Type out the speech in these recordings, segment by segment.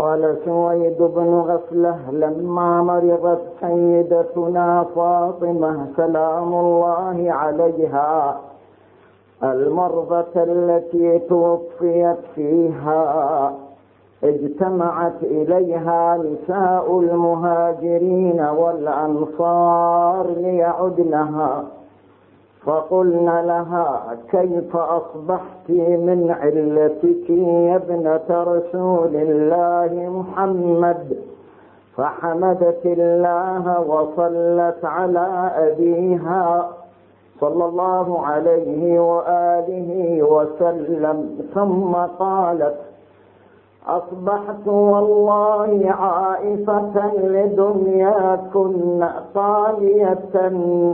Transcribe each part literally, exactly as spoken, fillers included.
قال سويد بن غفلة: لما مرضت سيدتنا فاطمة سلام الله عليها المرضى التي توفيت فيها، اجتمعت إليها نساء المهاجرين والأنصار ليعدنها، فقلن لها: كيف أصبحت من علتك يا ابنة رسول الله محمد؟ فحمدت الله وصلت على أبيها صلى الله عليه وآله وسلم، ثم قالت: أصبحت والله عائفة لدنياكن طالية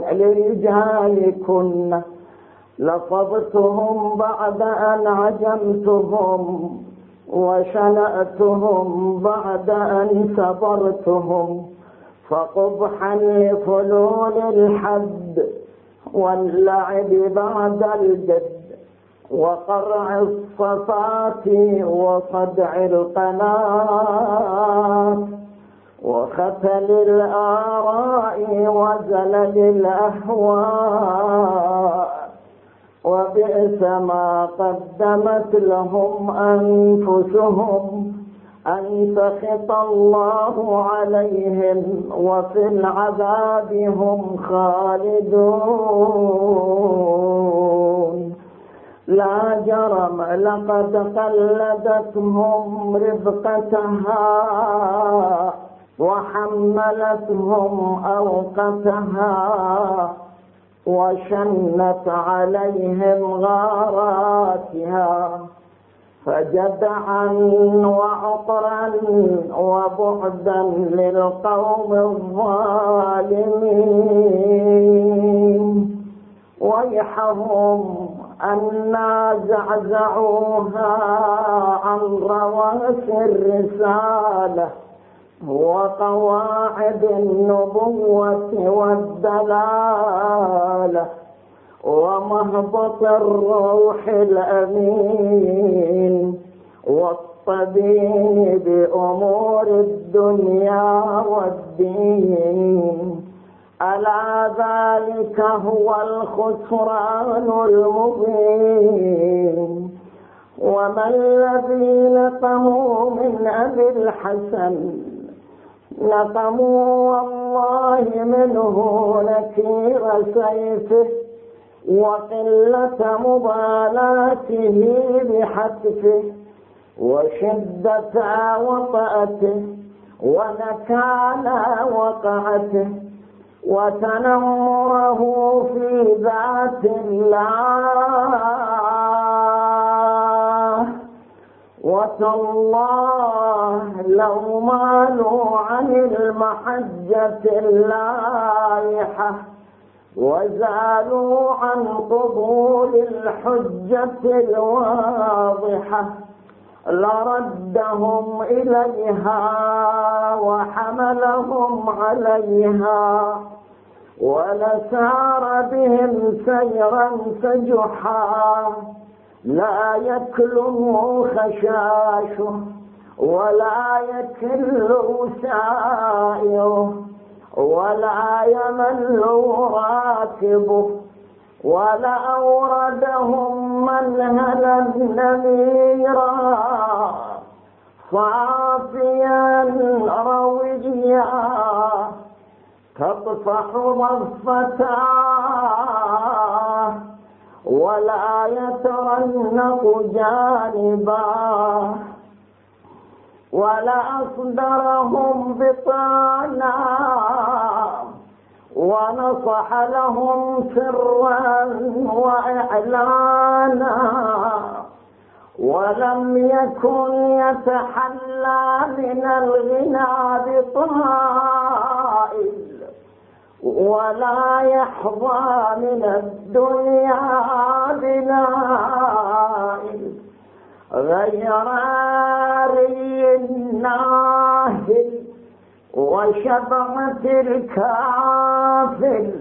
لرجالكن، لفظتهم بعد أن عجمتهم وشنأتهم بعد أن صبرتهم، فقبحا لفلول الحد واللعب بعد الجد وقرع الصفات وصدع القناة وختل الآراء وزلل الأهواء، وبئس ما قدمت لهم أنفسهم أن سخط الله عليهم وفي العذاب هم خالدون. لا جرم لقد قلدتهم رفقتها وحملتهم أوقتها وشنت عليهم غاراتها، فجدعا وعطرا وبعدا للقوم الظالمين. ويحهم أنا زعزعوها عن رواسي الرسالة وقواعد النبوة والدلالة ومهبط الروح الأمين والطبيب بأمور الدنيا والدين. ألا ذلك هو الخسران المبين. وما الذي نقموا من أبي الحسن؟ نقموا والله منه نكير سيفه وقلة مبالاته بحتفه وشدة وطأته ونكال وقعته وتنمره في ذات الله. وتالله لو مالوا عن المحجة اللايحة وزالوا عن قبول الحجة الواضحة لردهم إليها وحملهم عليها ولسار بهم سيرا سجحا لا يكله خشاشه ولا يكل سائره ولا يمل راكبه ولأوردهم منهلا نميرا صافيا رويا تطفح ضفتاه ولا يترنق جانباه ولأصدرهم بطانا ونصح لهم سرا وإعلانا ولم يكن يتحلى من الغنى بطائل ولا يحظى من الدنيا بنائل غير ري الناهل وشبعة الكافل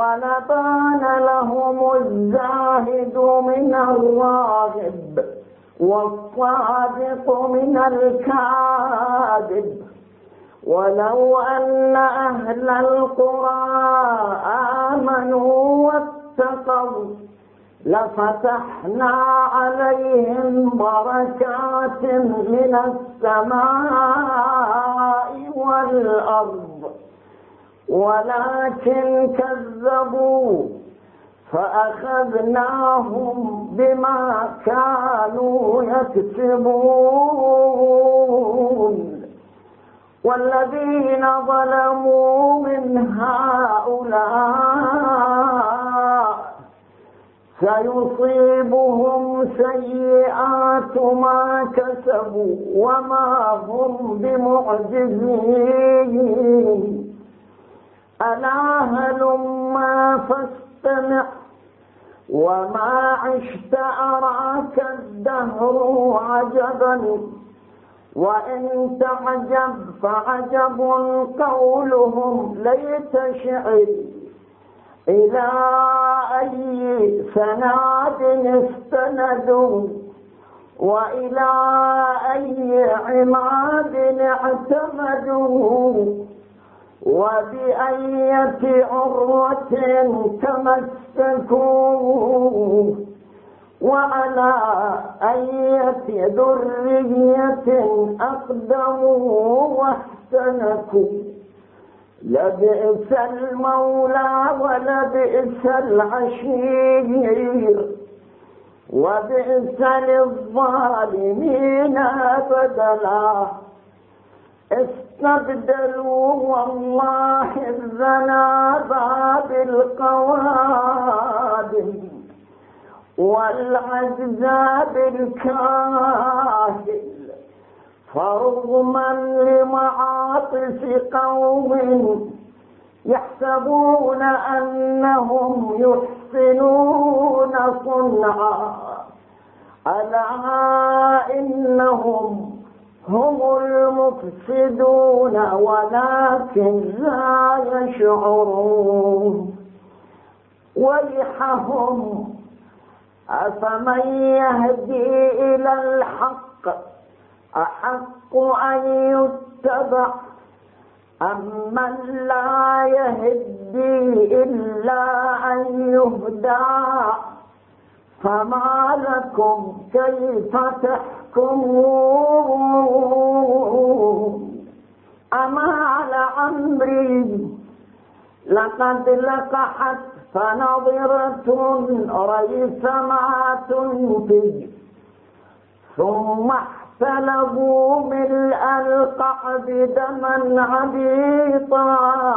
ولبان لهم الزاهد من الراغب والصادق من الكاذب. ولو أن أهل القرى آمنوا واتقوا لفتحنا عليهم بركات من السماء والأرض ولكن كذبوا فأخذناهم بما كانوا يكسبون. والذين ظلموا من هؤلاء سيصيبهم سيئات ما كسبوا وما هم بمعجزين. ألا هلما فاستمع وما عشت أراك الدهر عجبا. وإن تعجب فعجب قولهم ليت شعري إلى أي سناد استندوا وإلى أي عماد اعتمدوا وبأية عروة تمسكوا وعلى أية ذرية أقدموا واحتنكوا. لبئس المولى ولبئس العشير وبئس للظالمين بدلا. استبدلوا والله الذناب بالقوادم والعجز بالكاهل. فرغما لمعاطف قوم يحسبون أنهم يحسنون صنعا ألا إنهم هم المفسدون ولكن لا يشعرون. ويحهم أفمن يهدي إلى الحق أحق أن يتبع أمن لا يهدي إلا أن يهدى. فما لكم كيف تحكمون. أما لعمري لقد لقحت فنظرة ريثما تنتج ثم احتلبوا ملء القعب دما عبيطا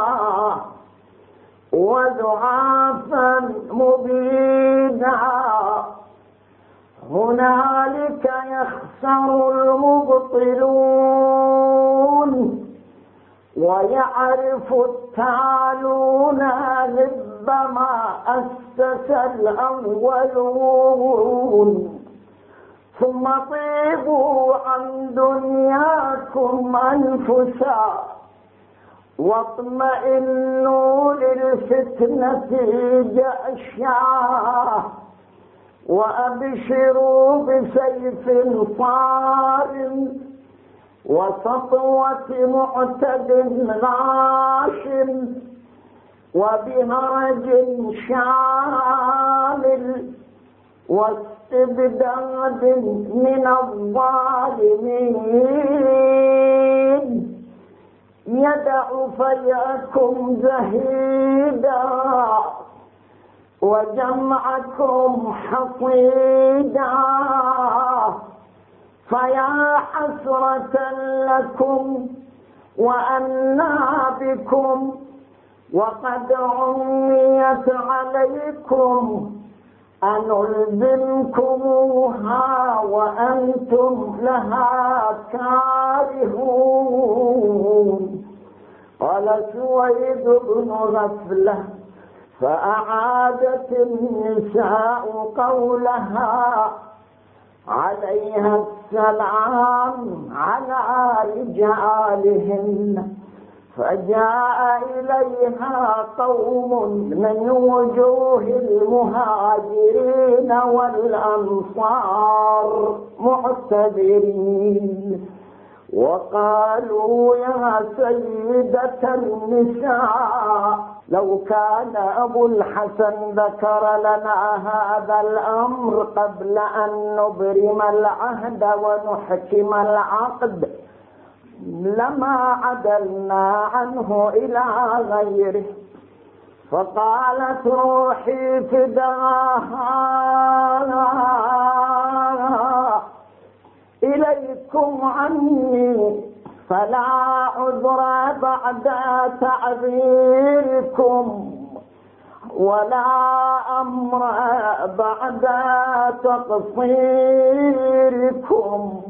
وضعافا مبينا. هنالك يخسر المبطلون ويعرف التالون لبما أسس الأولون. ثم طيبوا عن دنياكم أنفسا واطمئنوا للفتنة جأشا وأبشروا بسيف صارم وسطوة معتد غاشم وبهرج شامل واستبداد من الظالمين. يدع فيأكم زهيدا وجمعكم حصيدا. فيا حسرة لكم وأنا بكم وقد عميت عليكم أنلزمكموها وأنتم لها كارهون. قال سويد بن غفلة فأعادت النساء قولها عليها السلام على رجالهن فجاء إليها قوم من وجوه المهاجرين والأنصار معتذرين وقالوا يا سيدة النساء لو كان أبو الحسن ذكر لنا هذا الأمر قبل أن نبرم العهد ونحكم العقد لما عدلنا عنه إلى غيره. فقالت روحي فداها إليكم عني فلا عذر بعد تعذيركم ولا أمر بعد تقصيركم.